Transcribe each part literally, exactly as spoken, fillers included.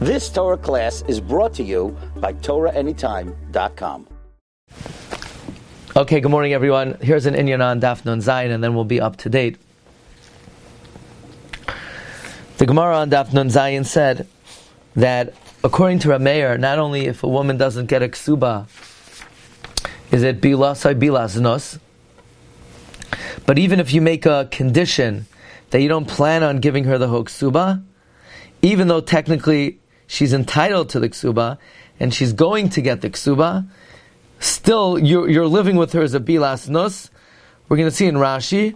This Torah class is brought to you by Torah Anytime dot com. Okay, good morning everyone. Here's an inyan on Daf Nun Zayin, and then we'll be up to date. The Gemara on Daf Nun Zayin said that according to Rameir, not only if a woman doesn't get a ksuba, is it bilasai bilasnos, but even if you make a condition that you don't plan on giving her the whole ksuba, even though technically she's entitled to the ksuba and she's going to get the ksuba, still you're, you're living with her as a bilasnos. We're going to see in Rashi,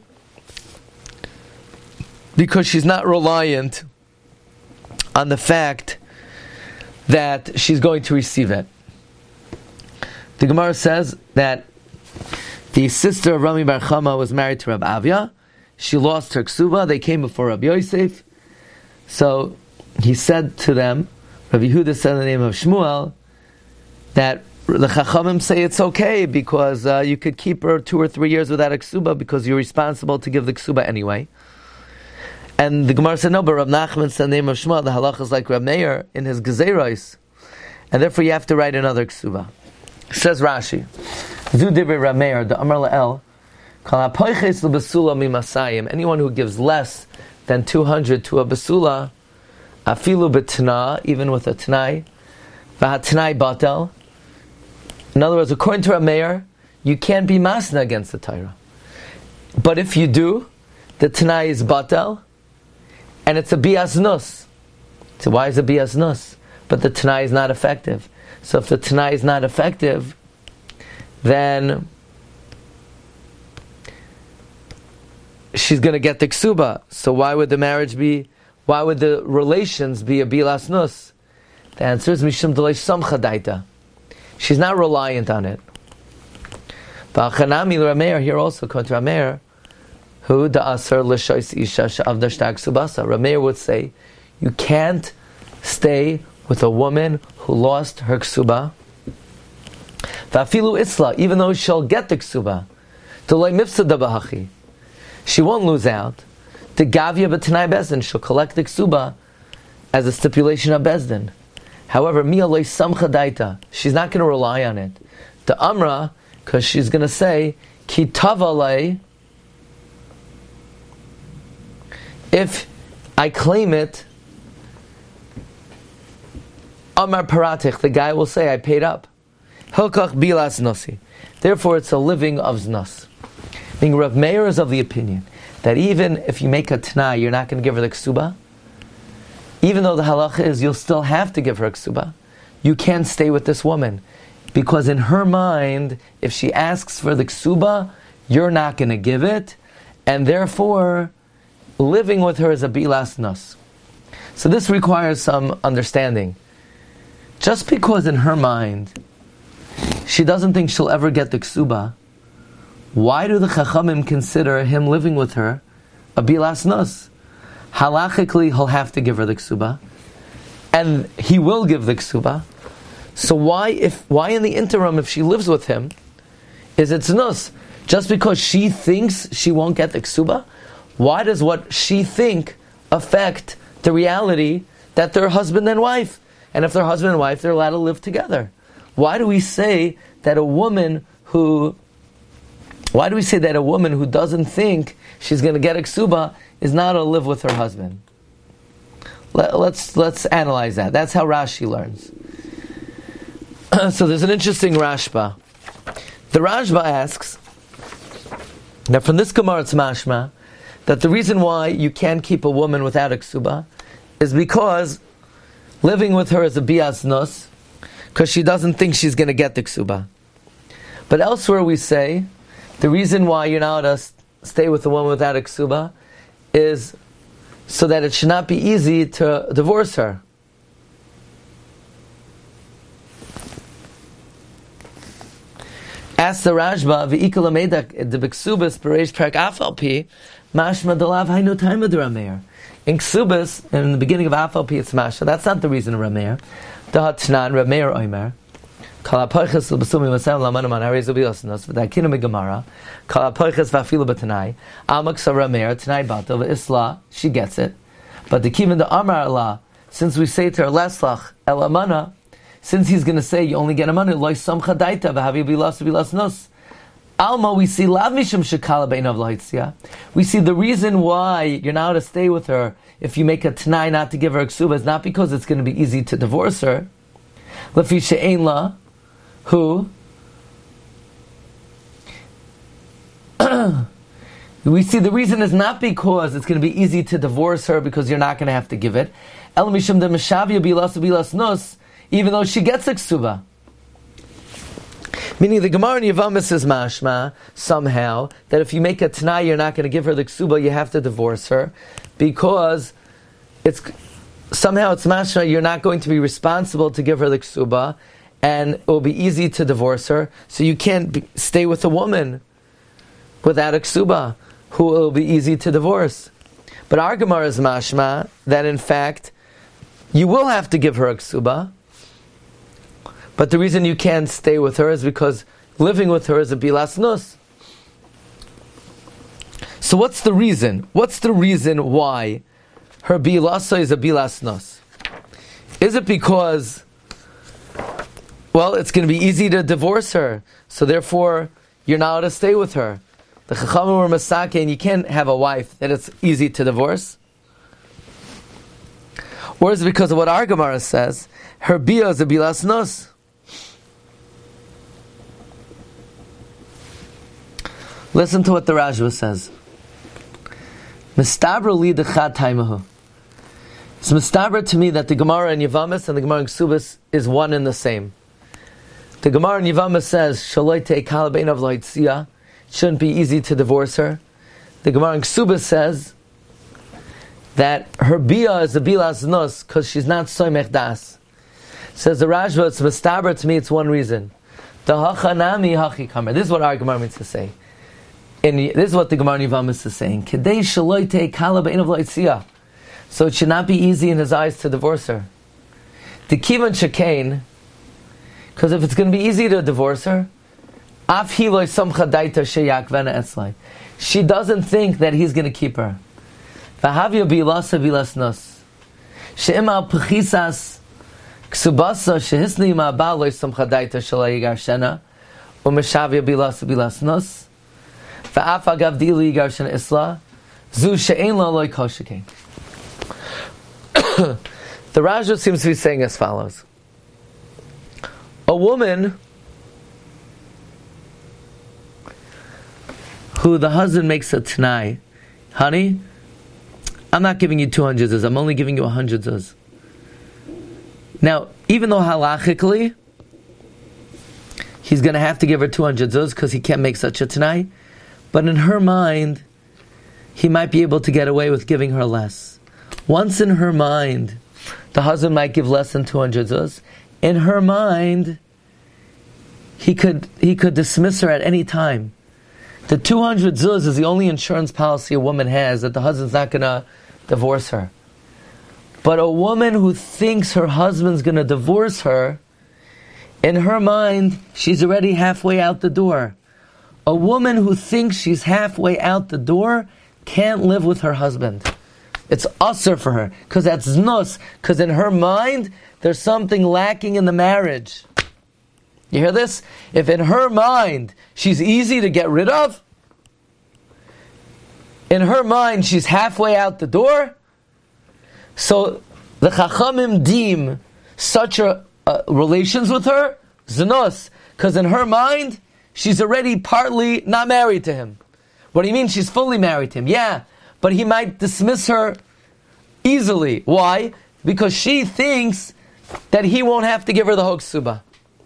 because she's not reliant on the fact that she's going to receive it. The Gemara says that the sister of Rami Bar Chama was married to Rab Avia. She lost her ksuba. They came before Rabbi Yosef. So he said to them, Rabbi Yehuda said in the name of Shmuel, that the Chachamim say it's okay because uh, you could keep her two or three years without a ksuba because you're responsible to give the ksuba anyway. And the Gemara said, no, but Rav Nachman said in the name of Shmuel, the halacha is like Rav Meir in his Gezeros, and therefore you have to write another ksuba. Says Rashi, Zu Divrei Rav Meir, the Amar La'el, Kal HaPoiches L'Basula Mimasayim, anyone who gives less than two hundred to a basula, Afilu B'Tana, even with a Tanai, V'Hatanai Batel. In other words, according to Rav Meir, you can't be masna against the Torah. But if you do, the Tanai is Batel, and it's a bias nus. So why is it bias nus? But the Tanai is not effective. So if the Tanai is not effective, then she's going to get the ksuba. So why would the marriage be, why would the relations be a bilas nus? The answer is mishum delay samcha daita. She's not reliant on it. V'achanami l'Rameir, here also, according to Rameir, who the asar l'shois isha she'avda shtar ksubasa. Rameir would say, you can't stay with a woman who lost her ksuba. V'afilu isla, even though she'll get the ksuba, d'loi mifsada b'hachi, she won't lose out. The gavya b'tanai bezdin, she'll collect the ksuba as a stipulation of bezdin. However, mi aloi samcha daita, she's not going to rely on it. The amra, because she's going to say, ki tavalei, if I claim it, Amar Paratich, the guy will say, I paid up. Hilkach bilas nosi. Therefore, it's a living of znos. Meaning, Rav Meir is of the opinion that even if you make a t'nai, you're not going to give her the ksuba. Even though the halacha is you'll still have to give her a ksuba, you can't stay with this woman. Because in her mind, if she asks for the ksuba, you're not going to give it. And therefore, living with her is a bilas nos. So this requires some understanding. Just because in her mind she doesn't think she'll ever get the ksuba, why do the Chachamim consider him living with her a bilas nos? Halachically, he'll have to give her the ksuba, and he will give the ksuba. So why, if why in the interim, if she lives with him, is it nos? Just because she thinks she won't get the ksuba? Why does what she think affect the reality that they're husband and wife? And if they're husband and wife, they're allowed to live together. Why do we say that a woman who, why do we say that a woman who doesn't think she's going to get a ksuba is not to live with her husband? Let, let's let's analyze that. That's how Rashi learns. So there's an interesting Rashba. The Rashba asks, now from this Gemara it's mashma, that the reason why you can't keep a woman without a ksuba is because living with her is a bias nos, because she doesn't think she's going to get the ksuba. But elsewhere we say, the reason why you're not allowed to stay with a woman without a ksuba is so that it should not be easy to divorce her. Ask the Rashba, v'ikol amedak the b'ksubas b'reish perak afalpi mashma dalav hayno taima de Rameir. In Ksubas, in the beginning of Afalpi, it's Masha. That's not the reason of Rameir. Dahatnan Rameir Oimer. Kalapoiches l'basumi masem l'manaman hariz ubiosnos v'dakinu megamara. Kalapoiches v'afilu b'tanai. Amak sa Rameir Tanai bato v'isla. She gets it. But the kivin the Amar Allah since we say to her, Leslach, El Amana, since he's going to say, you only get a money, Loi Samcha Daita, V'havi Bilas Bilas Nos. Alma, we see Lav Mishum Shekala Beinav Lahitzia. We see the reason why you're not to stay with her if you make a Tanai not to give her a ksuba is not because it's going to be easy to divorce her. Lefi She'ein La, who we see the reason is not because it's going to be easy to divorce her because you're not going to have to give it. El Mishum de Meshavia Bilas Bilas Nos, even though she gets a ksuba. Meaning the Gemara in Yevamah says mashma, somehow, that if you make a Tanai, you're not going to give her the ksuba, you have to divorce her, because it's somehow it's mashma, you're not going to be responsible to give her the ksuba, and it will be easy to divorce her, so you can't be, stay with a woman without a ksuba, who will be easy to divorce. But our Gemara is mashma, that in fact, you will have to give her a ksuba, but the reason you can't stay with her is because living with her is a bilas nus. So what's the reason? What's the reason why her bilasa is a bilas nus? Is it because, well, it's going to be easy to divorce her, so therefore you're not allowed to stay with her? The Chachamim were masake, and you can't have a wife that it's easy to divorce? Or is it because of what our Gemara says? Her bia is a bilas nus. Listen to what the Rajva says. Mistabra li dechad taimahu. It's mistabra to me that the Gemara in Yevamos and the Gemara in Ksubas is one and the same. The Gemara in Yevamos says, Shaloi te'ekal beinav lo yitzia. It shouldn't be easy to divorce her. The Gemara in Ksubas says that her bia is a bilas nus because she's not soymech das. Says the Rajva, it's mistabra to me, it's one reason. The hachanami hachikamer. This is what our Gemara means to say. And this is what the Gemara Yevamos is saying. Kedei shaloi te'ekala beinav lo yitzia. So it should not be easy in his eyes to divorce her. The kivan shekain, because if it's going to be easy to divorce her, af hi lo samcha daita sheyakvena etzlai. She doesn't think that he's going to keep her. V'havya bilasa bilas nos. She'ima pechisas ksubasa shehisni ma'abal lo samcha daita shalai yigarshena u'meshavya bilasa bilas nos. The Rajah seems to be saying as follows. A woman who the husband makes a t'nai, honey, I'm not giving you two hundred zuz, I'm only giving you one hundred zuz. Now, even though halachically he's going to have to give her two hundred zuz because he can't make such a t'nai, but in her mind, he might be able to get away with giving her less. Once in her mind, the husband might give less than two hundred zuz. In her mind, he could he could dismiss her at any time. The two hundred zuz is the only insurance policy a woman has that the husband's not going to divorce her. But a woman who thinks her husband's going to divorce her, in her mind, she's already halfway out the door. A woman who thinks she's halfway out the door can't live with her husband. It's usher for her, because that's znus, because in her mind, there's something lacking in the marriage. You hear this? If in her mind, she's easy to get rid of, in her mind, she's halfway out the door, so the Chachamim deem such a, uh, relations with her, znus, because in her mind, she's already partly not married to him. What do you mean she's fully married to him? Yeah, but he might dismiss her easily. Why? Because she thinks that he won't have to give her the hoksuba.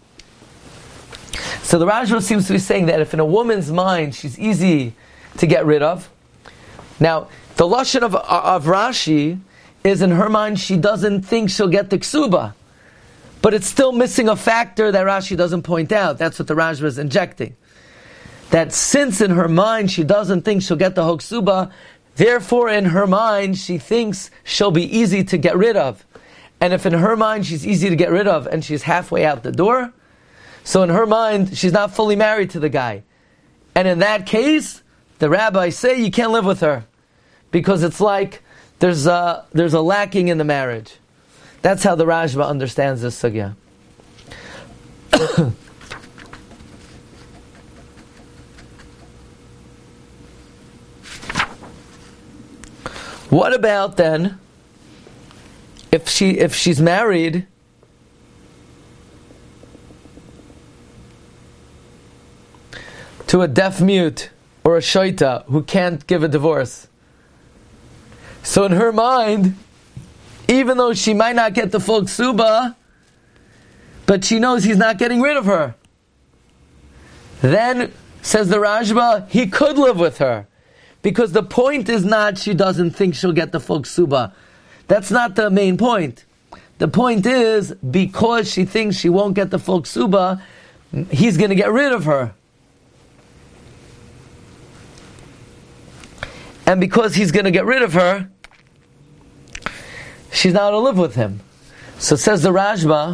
So the Rajah seems to be saying that if in a woman's mind she's easy to get rid of. Now, the lashon of, of Rashi is in her mind she doesn't think she'll get the ksuba. But it's still missing a factor that Rashi doesn't point out. That's what the Rajah is injecting. That since in her mind she doesn't think she'll get the hoksuba, therefore in her mind she thinks she'll be easy to get rid of. And if in her mind she's easy to get rid of and she's halfway out the door, so in her mind she's not fully married to the guy. And in that case, the rabbis say you can't live with her. Because it's like there's a, there's a lacking in the marriage. That's how the Rashba understands this sugya. What about then if she if she's married to a deaf mute or a shaita who can't give a divorce? So in her mind, even though she might not get the full ksuba, but she knows he's not getting rid of her, then, says the Rashba, he could live with her. Because the point is not she doesn't think she'll get the full ksuba. That's not the main point. The point is, because she thinks she won't get the full ksuba, he's going to get rid of her. And because he's going to get rid of her, she's not going to live with him. So says the Rashba,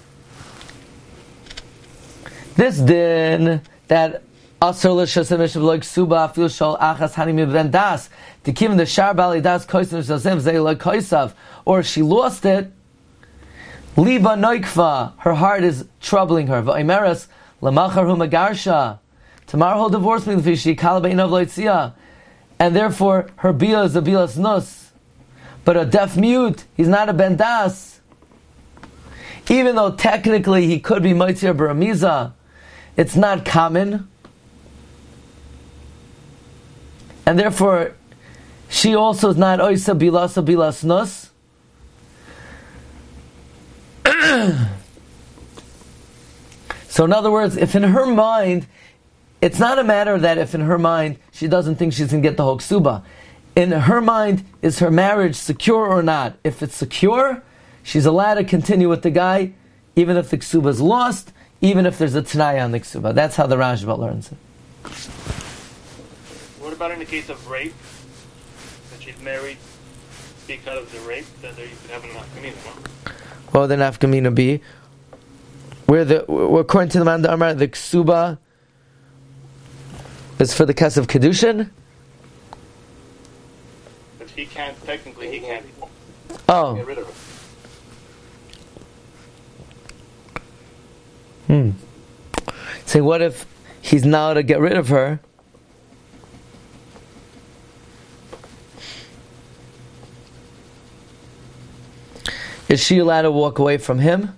this din that Asur l'shasem yishav lo ksuba afil shol achas hanim ben das tikim the shar bali das koisav shasem zeh lo koisav, or she lost it, liba noikva, her heart is troubling her. V'omeres lamachar hu magarsha, tomorrow he'll divorce me l'fishi kala beinav lo yitzia, and therefore her bila is a bilas nus. But a deaf mute, he's not a ben das, even though technically he could be moitzir baramiza. It's not common. And therefore, she also is not oisa bilasa bilas nus. So in other words, if in her mind, it's not a matter that if in her mind she doesn't think she's going to get the whole ksuba. In her mind, is her marriage secure or not? If it's secure, she's allowed to continue with the guy, even if the ksuba is lost, even if there's a t'nai on the ksuba. That's how the Rashba learns it. What about in the case of rape? That she's married because of the rape? Then there you could have an nafkamina, no? What would the nafkamina be? Where the, according to the man Amar, the ksuba is for the case of kedushin? But he can't, technically he can't oh. get rid of her. Hmm. Saying, what if he's now to get rid of her? Is she allowed to walk away from him?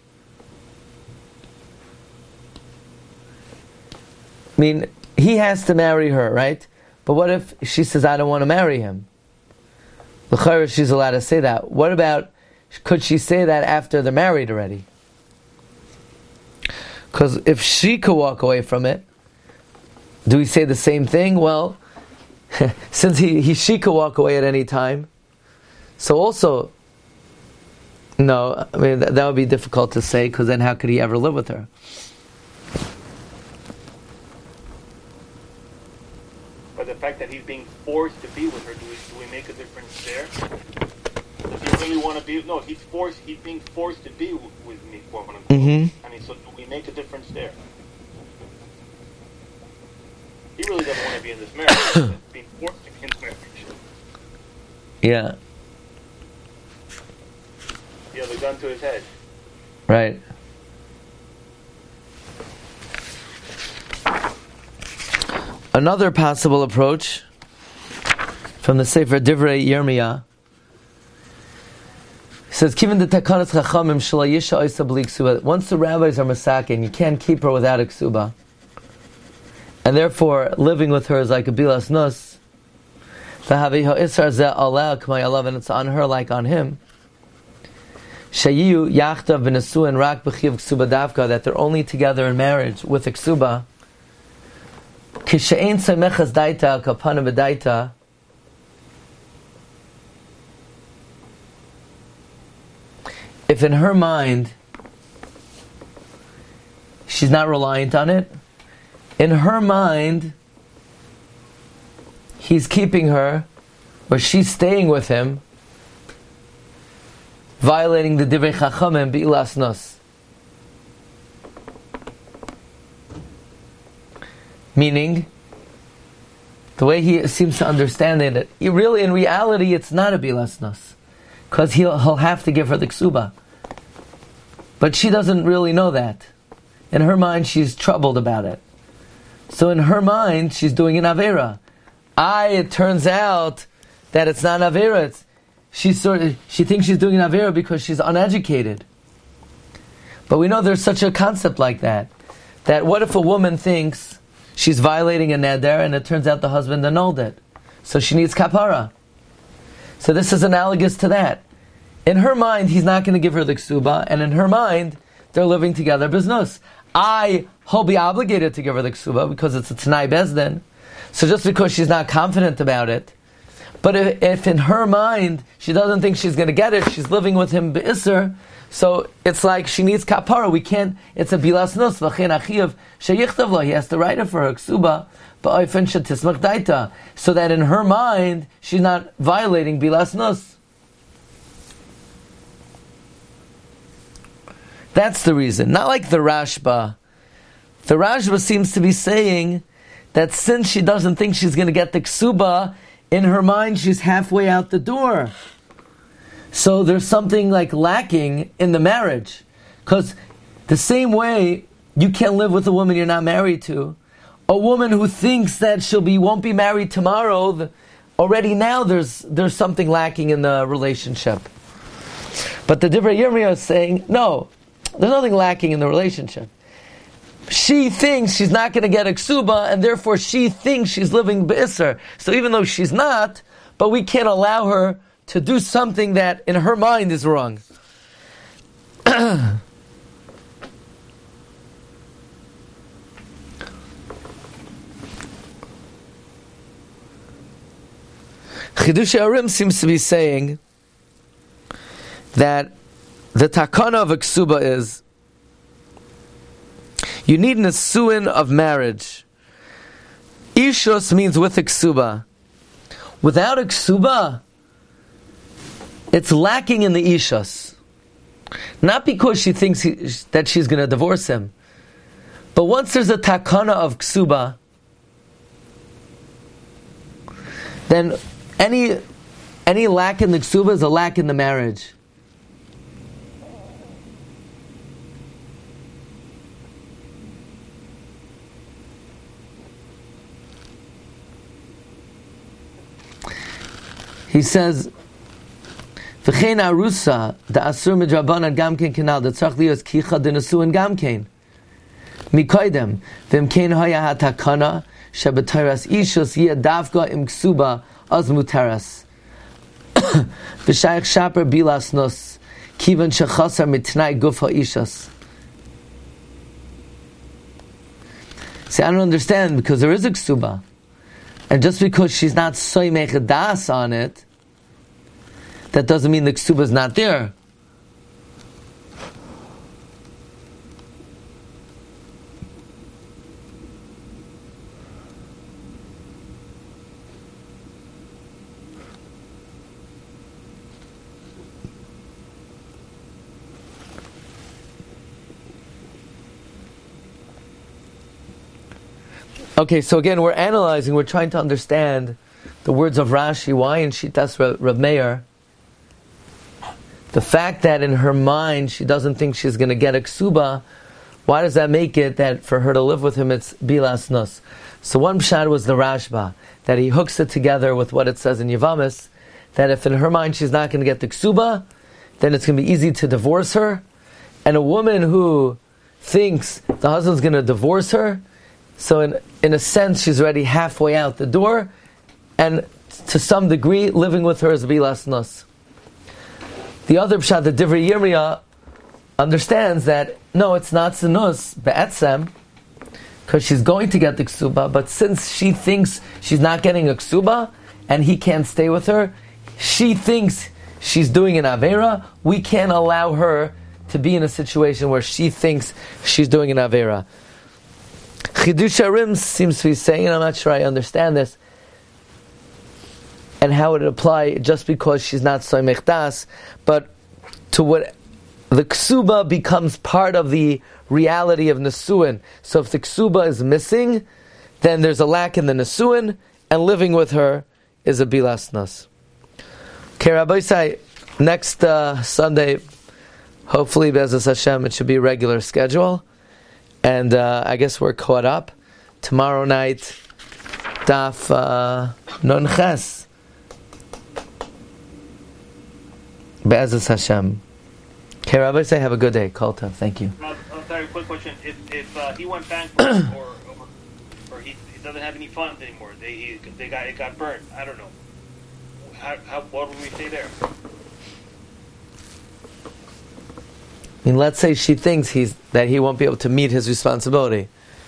I mean, he has to marry her, right? But what if she says, I don't want to marry him? L'chayr, she's allowed to say that. What about, could she say that after they're married already? Because if she could walk away from it, do we say the same thing? Well, since he, he she could walk away at any time, so also, no, I mean that, that would be difficult to say, because then how could he ever live with her? But the fact that he's being forced to be with her, do we do we make a difference there? Does he really want to be? No, he's forced. He's being forced to be with, with me, quote unquote. Mm-hmm. I mean, so do we make a difference there? He really doesn't want to be in this marriage. He's being forced to be in this marriage. Yeah. He has a gun to his head. Right. Another possible approach from the Sefer Divrei Yirmiyah says, "Given the takanas chachamim shelo yisha oisa b'li ksuba." Once the rabbis are masakin, you can't keep her without a ksuba, and therefore living with her is like a bilas nus. V'havi ha'isar zeh aleh k'may alav, and it's on her like on him. Sheyu yachtav b'nesuin rak b'chiv ksuba davka, that they're only together in marriage with a ksuba. Kishein semechas daita kapana b'daita. If in her mind she's not reliant on it, in her mind he's keeping her, or she's staying with him, violating the divrei chachamim bi'ilas nos. Meaning, the way he seems to understand it, it really, in reality, it's not a bi'ilas nos. because he'll, he'll have to give her the ksuba. But she doesn't really know that. In her mind, she's troubled about it. So in her mind, she's doing an avera. I, it turns out that it's not an avera. It's, she's sort of, she thinks she's doing an avera because she's uneducated. But we know there's such a concept like that. That what if a woman thinks she's violating a neder and it turns out the husband annulled it? So she needs kapara. So this is analogous to that. In her mind, he's not going to give her the ksuba, and in her mind, they're living together biznus. I, he'll be obligated to give her the ksuba because it's a t'nai bezdin. So just because she's not confident about it, but if, if in her mind she doesn't think she's going to get it, she's living with him be'isr, so it's like she needs kapara. We can't, it's a bilas nus, v'chein achiyav sheyichtav lo, he has to write it for her ksuba, ba'ofen shetismach daita, so that in her mind, she's not violating bilas nus. That's the reason. Not like the Rashba. The Rashba seems to be saying that since she doesn't think she's going to get the ksuba, in her mind she's halfway out the door. So there's something like lacking in the marriage. Because the same way you can't live with a woman you're not married to, a woman who thinks that she'll be won't be married tomorrow, the, already now there's there's something lacking in the relationship. But the Divrei Yirmiyah is saying, no, there's nothing lacking in the relationship. She thinks she's not going to get a ksuba, and therefore she thinks she's living b'isr. So even though she's not, but we can't allow her to do something that in her mind is wrong. Chidushei Arim seems to be saying that the takana of a ksuba is you need an asuin of marriage. Ishus means with a ksuba. Without a ksuba, it's lacking in the ishus. Not because she thinks he, that she's going to divorce him, but once there's a takana of ksuba, then any any lack in the ksuba is a lack in the marriage. He says, "V'chein arusa the asur midrabanan gamken kenal the tzarich lios kicha denesuin gamken mikoidem v'imkein haya hatakana shebetayras ishus yeh davka im ksuba az mutaras v'shayich shaper bilas nos kivan shechasar mitnai guf ha'ishus." See, I don't understand, because there is a ksuba. And just because she's not soymech das on it, that doesn't mean the ksuba is not there. Okay, so again, we're analyzing, we're trying to understand the words of Rashi. Why in Shitas Rav Meir, the fact that in her mind she doesn't think she's going to get a ksuba, why does that make it that for her to live with him it's bilas nus? So one pshat was the Rashba, that he hooks it together with what it says in Yavamis, that if in her mind she's not going to get the ksuba, then it's going to be easy to divorce her. And a woman who thinks the husband's going to divorce her, so in in a sense, she's already halfway out the door, and to some degree, living with her is bilas nus. The other pshat, the Divrei Yirmiyah, understands that no, it's not sinus be'etzem, because she's going to get the ksuba, but since she thinks she's not getting a ksuba, and he can't stay with her, she thinks she's doing an avera. We can't allow her to be in a situation where she thinks she's doing an avera. Chidushei Arim seems to be saying, and I'm not sure I understand this, and how it would apply just because she's not soymech das, but to what the ksuba becomes part of the reality of nesuin. So if the ksuba is missing, then there's a lack in the nesuin, and living with her is a bilas nus. Okay, Rabbi Isai, next uh, Sunday, hopefully, Be'ezus Hashem, it should be a regular schedule. And uh, I guess we're caught up. Tomorrow night, Daf uh, Nun Ches. Be'ezus Hashem. Okay, Rabbi, say have a good day. Kol Tov. Thank you. Uh, oh, sorry, quick question. If, if uh, he went bankrupt or, or, or he, he doesn't have any funds anymore, they he, they got it got burned. I don't know. How, how what would we say there? I mean, let's say she thinks he's that he won't be able to meet his responsibility.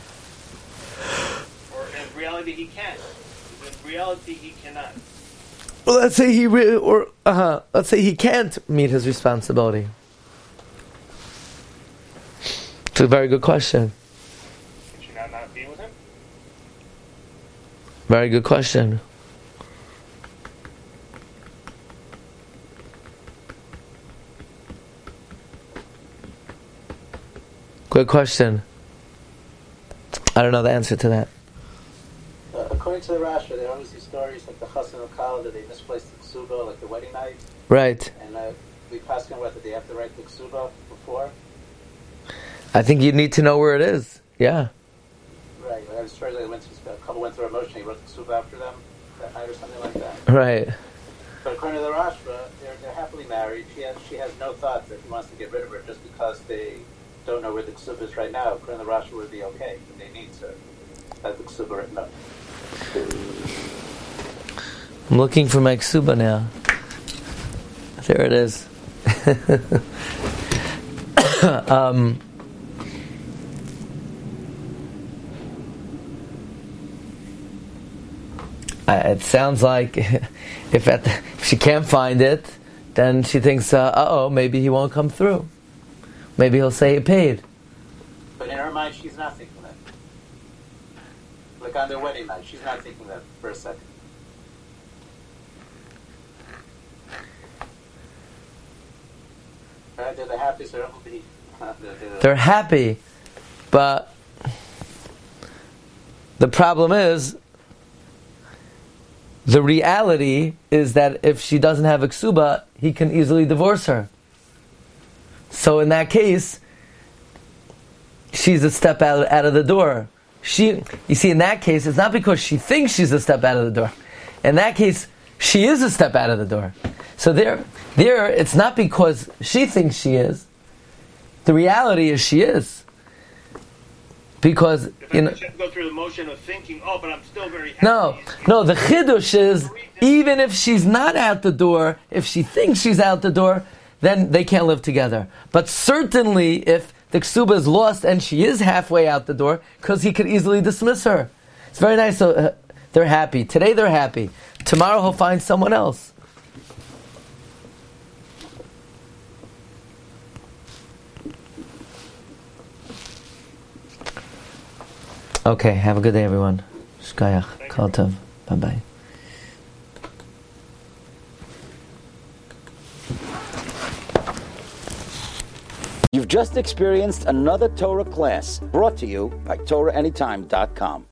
Or in reality, he can. In reality, he cannot. Well, let's say he re- or uh huh. Let's say he can't meet his responsibility. It's a very good question. Can she not not be with him? Very good question. Good question. I don't know the answer to that. Uh, according to the Rasha, there are always these stories like the Chassan of Kala that they misplaced the ksuba, like the wedding night. Right. And uh, we passed on whether they have to write the ksuba before. I think you need to know where it is. Yeah. Right. I was sure they went to, a couple went through a motion. He wrote the ksuba after them that night or something like that. Right. But according to the Rasha, they're, they're happily married. She has she has no thought that he wants to get rid of her just because they don't know where the ksuba is right now. According to the Rasha, would be okay. But they need to have the ksuba written up. I'm looking for my ksuba now. There it is. um, I, it sounds like if, at the, if she can't find it, then she thinks, uh oh, maybe he won't come through. Maybe he'll say he paid. But in her mind, she's not thinking that. Like on their wedding night, she's not thinking that for a second. Right? They're the happiest they'll ever be. They're happy, but the problem is, the reality is that if she doesn't have a ksuba, he can easily divorce her. So in that case, she's a step out, out of the door. She, you see, in that case, it's not because she thinks she's a step out of the door. In that case, she is a step out of the door. So there, there, it's not because she thinks she is. The reality is she is. Because, If you I know, should go through the motion of thinking, oh, but I'm still very happy. no, no, the chidush is, even if she's not out the door, if she thinks she's out the door, then they can't live together. But certainly, if the ksuba is lost and she is halfway out the door, because he could easily dismiss her. It's very nice. So uh, they're happy. Today they're happy. Tomorrow he'll find someone else. Okay, have a good day, everyone. Shkayach, Kol Tov. Bye-bye. You've just experienced another Torah class brought to you by Torah Anytime dot com.